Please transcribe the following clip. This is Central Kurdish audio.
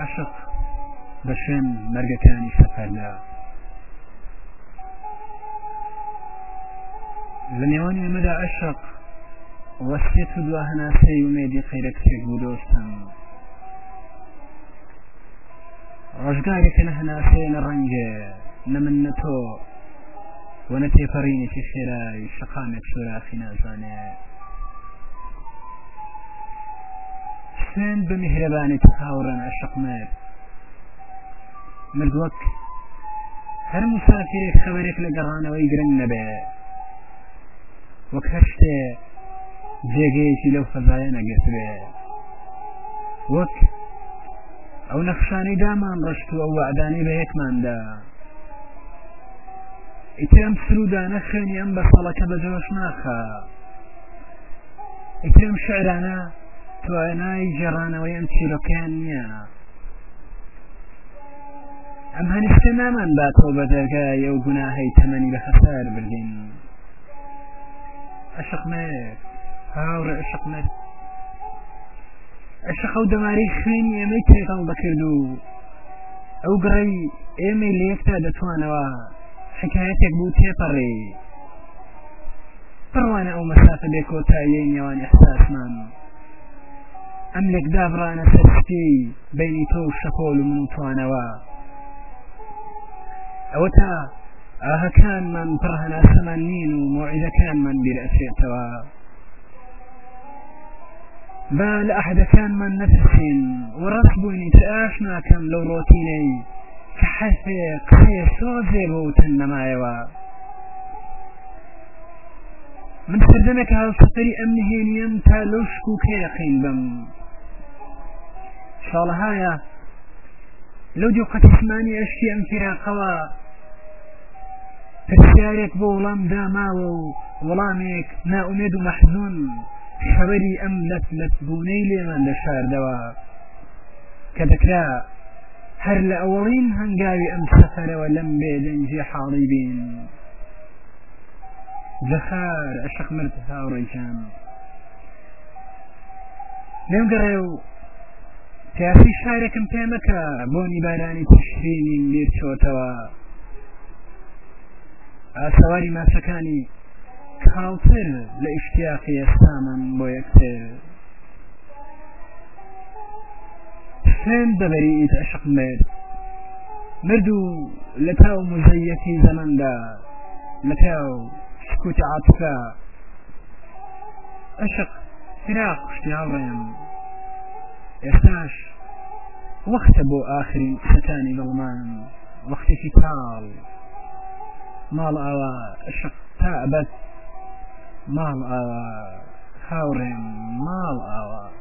عاشق بشن مرقكاني سفرنا لنيواني مدى عشق وسيت دواهنا سي وميدي خيرك سيك بودوستم رجقاقك نهنا سين الرنج نمنتو ونتي فريني في خيراي شقامك سراخي نازاني سين بمهرباني تخاورا عشق مات مردوك هر مسافرك خبرك لقرانا ويقرن نبي وكهشت جيجيشي لو خزايانا قرت به وك او نخشاني دامان رشتو او وعداني بهيك من دا اترم سرودا نخيني ام بصلك بجوش ناخا اترم شعرانا تواناي جرانا ويمشي لكانيا ام هنستماما باتو بدرقايا وقناهي تمني بخسار بردين عشق مات هاور عشق مات عشق او دماري خيني اميتي قلبك كردو او قري ايمي ليكتا دتوانوا حكايتك بوتي بري بروانا او مسافة بيكو تايين يوان احساس من املك دابرانا سرستي بيني تو الشكول ومن توانوا اوتا كان من برهنا سمانين وموعدة كان من برأسي توا بال أحد كان من نفسين ورسبوني تآشنا كم لو روتيني كحثي قصي صوزي بوتن مايوا من سردمك هالسفري أمنهين يمتا لوشكو كيقين بم إن شاء الله هايا لو جو قد اسماني أشتي أمفرا قوا تسيارك بولام داماو ولامك نا أميد محزون خبري أم لت بوني لمن دشار دوا كذكرا هر لأولين هنقاوي أم سفر ولم بيدنجي حاضبين زخار أشق مرتفع ورجام لم قرأوا تاسي شاركم تامكا بوني باراني تشريني ليرشوتوا سواري ما سكاني كالتر لاشتياقي استاما بويكتر سين ببريئة عشق مردو لتاو مزيتي زمن دا لتاو سكوت عاطفة عشق فراق اشتياغين يستاش وقت بو آخري ستاني ظلمان وقت فتال مال آوا عشق تأبت مال آوا خاورين مال آوا